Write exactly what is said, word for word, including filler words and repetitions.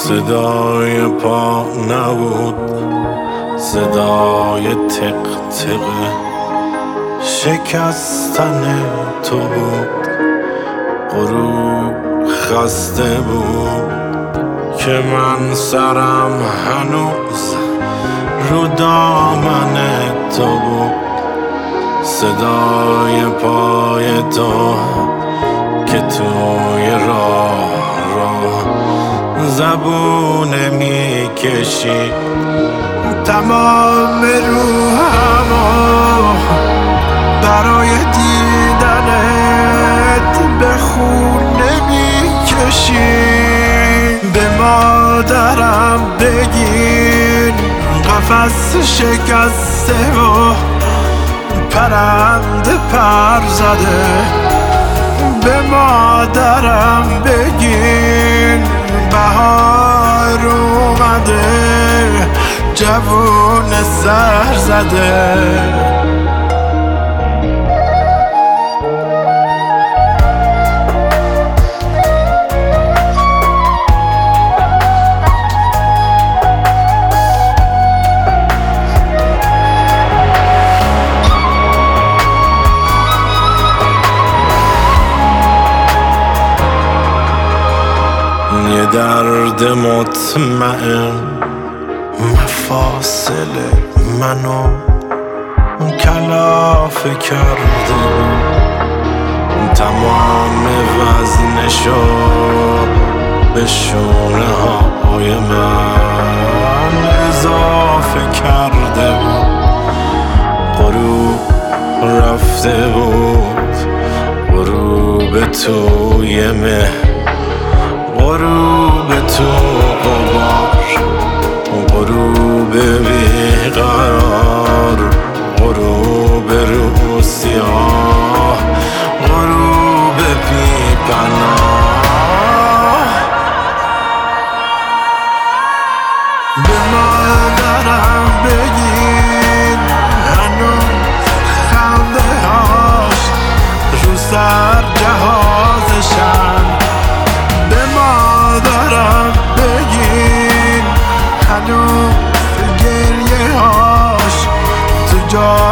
صدای پا نبود، صدای تق تق شکستن تو بود. غروب خسته بود که من سرم هنوز رو دامن تو بود. صدای پای تو که توی راه رو زبونه میکشی، تمام روحمو برای دیدنت به خونه میکشی. به مادرم بگین قفس شکسته و پرنده پر زده. به مادرم بگین بهار اومده، جوون سر زده. یه درد مطمئن مفاصل منو کلافه کرده بود. تمام وزنشو به شونه های من اضافه کرده بود. غروب رفته بود، غروب توی مه، غروب تو غبار، غروب بیقرار، غروب رو سیاه، غروب بی پناه. به مادرم بگین هنوز خنده هاش رو سر جهازشن. به مادرم بگین هنوز گریه هاش تو جا